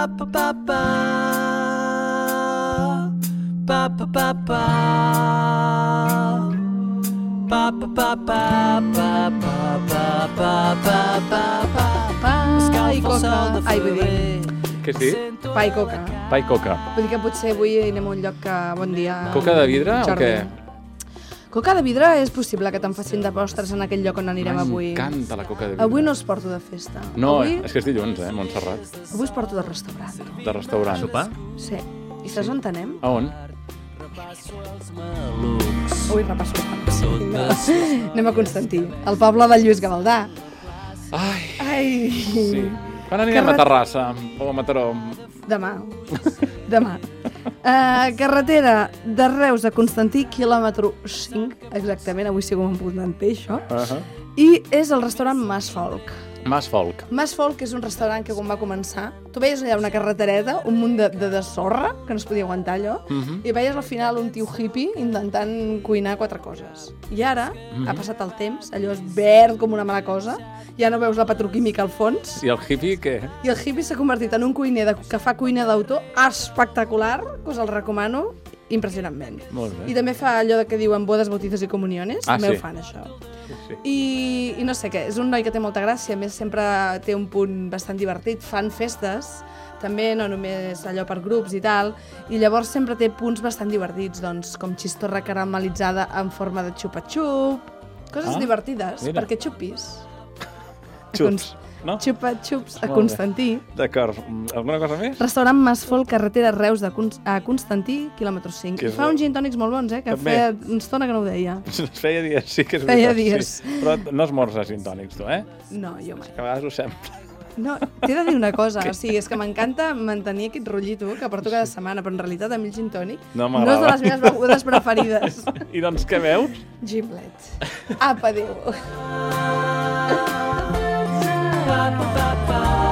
I coca. Ai, vull dir... Què has dit? Pa i coca. Pa i coca. Vull dir que potser avui anem a un lloc que... Bon dia, Coca de vidre Jordi. o què? Coca de vidre és possible que te'n facin de postres en aquell lloc on anirem avui. M'encanta la coca de vidre. Avui no els porto de festa. No, avui... és que és dilluns, Montserrat. Avui els porto de restaurant. De restaurant. Sopar? Sí. I saps on anem? A on? Ui, repasso els noms. Anem a Constantí, el poble de Lluís Gavaldà. Ai! Sí. Quan anirem a Terrassa o a Mataró? Demà. Carretera de Reus a Constantí, quilòmetre 5, exactament, avui sí que m'ho hem pogut entendre, això. I és el restaurant Mas Folk. Mas Folk. Mas Folk és un restaurant que quan va començar, tu veies allà una carretereta, un munt de sorra, que no es podia aguantar allò, i veies al final un tio hippie intentant cuinar 4 coses. I ara, ha passat el temps, allò és verd com una mala cosa, ja no veus la petroquímica al fons. I el hippie què? I el hippie s'ha convertit en un cuiner que fa cuina d'autor espectacular, que us el recomano impressionantment. Molt bé. I també fa allò que diuen bodes, bautizos i comuniones, també sí. ho fan això. Sí. I no sé què, és un noi que té molta gràcia, a més sempre té un punt bastant divertit, fan festes, també no només allò per grups i tal, i llavors sempre té punts bastant divertits, doncs com xistorra caramelitzada en forma de xupa-xup, coses divertides, mira. perquè xupis. Xups, no? Xupa-xups a Molt bé. Constantí. D'acord. Alguna cosa més? Restaurant Mas Folk, carretera Reus a Constantí, quilòmetre 5. Que I fa uns gin tònics molt bons, que També. feia una estona que no ho deia. Feia dies, sí que és Feia veritat. dies. Sí. Però no esmorzes gintònics, tu, No, jo mai. Que a vegades ho sembla. No, t'he de dir una cosa, o sigui, és que m'encanta mantenir aquest rotllito que porto cada setmana, però en realitat a mi el gin tònic No no és de les meves begudes preferides. I doncs què veus? Gimlet. Apa, adéu.